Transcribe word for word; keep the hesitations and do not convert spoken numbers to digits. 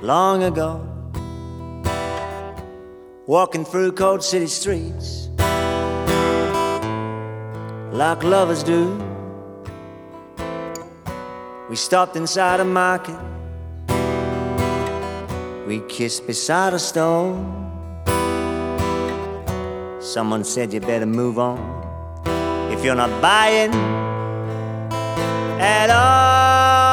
long ago, walking through cold city streets like lovers do. We stopped inside a market, we kissed beside a stone. Someone said you better move on if you're not buying at all.